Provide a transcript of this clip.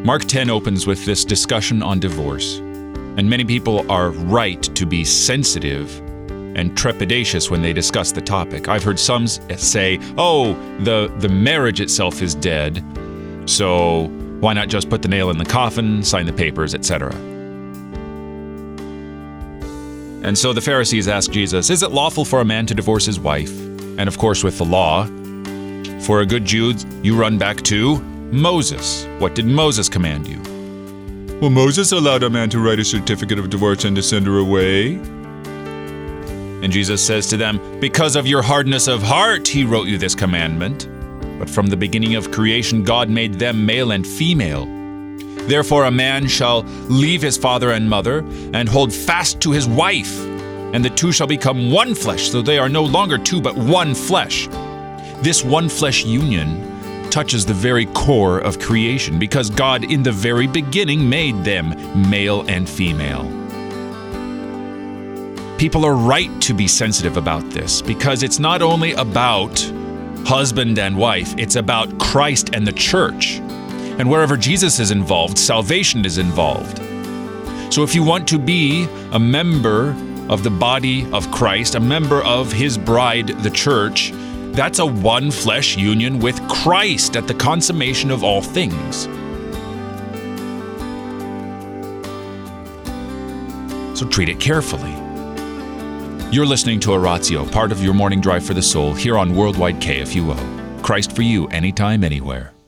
Mark 10 opens with this discussion on divorce, and many people are right to be sensitive and trepidatious when they discuss the topic. I've heard some say, oh, the marriage itself is dead, so why not just put the nail in the coffin, sign the papers, etc. And so the Pharisees asked Jesus, is it lawful for a man to divorce his wife? And of course, with the law, for a good Jew, you run back to Moses. What did Moses command you? Well, Moses allowed a man to write a certificate of divorce and to send her away. And Jesus says to them, because of your hardness of heart, he wrote you this commandment. But from the beginning of creation, God made them male and female. Therefore, a man shall leave his father and mother and hold fast to his wife, and the two shall become one flesh, so they are no longer two, but one flesh. This one flesh union touches the very core of creation, because God in the very beginning made them male and female. People are right to be sensitive about this, because it's not only about husband and wife, it's about Christ and the church. And wherever Jesus is involved, salvation is involved. So if you want to be a member of the body of Christ, a member of his bride, the church, that's a one flesh union with Christ at the consummation of all things. So treat it carefully. You're listening to Oratio, part of your morning drive for the soul, here on Worldwide KFUO. Christ for you, anytime, anywhere.